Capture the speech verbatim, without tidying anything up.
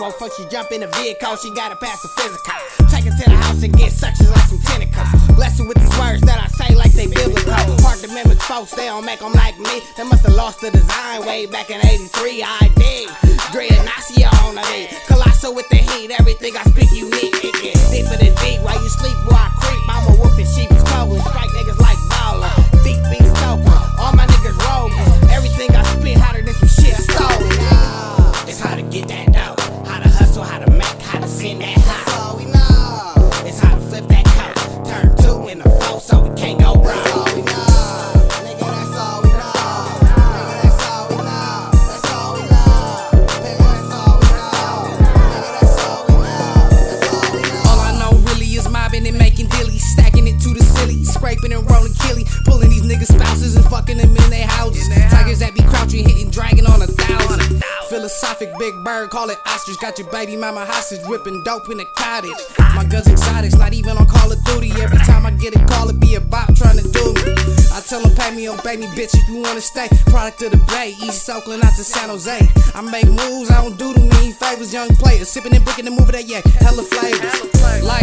combo. Before she jump in the vehicle, she gotta pass the physical. Take her to the house and get suctions like some tentacles. Bless her with these words that I say like they biblical. Hard to mimic folks, they don't make them like me. They must have lost the design way back in eighty-three. I dig. Dread Nazi on the beat. Colossal with the heat, everything I speak unique. It get deeper than deep. While you sleep, boy, I creep. I'm a wolf and sheep is cloven. Strike niggas like ballin'. Beat beats stokin'. All my niggas rollin'. Everything I spit hotter than some shit stolen. It's how to get that dough. How to hustle, how to make, how to send that hot. That's all we know. It's how to flip that coat. Turn two in the four so we can't go wrong. That's all we know. Nigga, that's all we know. Nigga, that's all we know. That's all we know. Nigga, that's all we know. Nigga, that's all we know. That's all we know. All I know really is mobbing and making dilly, stacking it to the silly, scraping and rolling killy, pulling these niggas' spouses and fucking them in their houses. Tigers that be crouching, hitting, dragging on a thousand. Philosophic big bird, call it ostrich. Got your baby mama hostage, whipping dope in the cottage. My guns exotics, not even on Call of Duty. Every time I get a call, it be a bop trying to do me. I tell them pay me, obey me, bitch, if you wanna stay. Product of the Bay, East Oakland out to San Jose. I make moves, I don't do too many favors. Young players, sipping and bricking and moving that, yeah, hella flavors.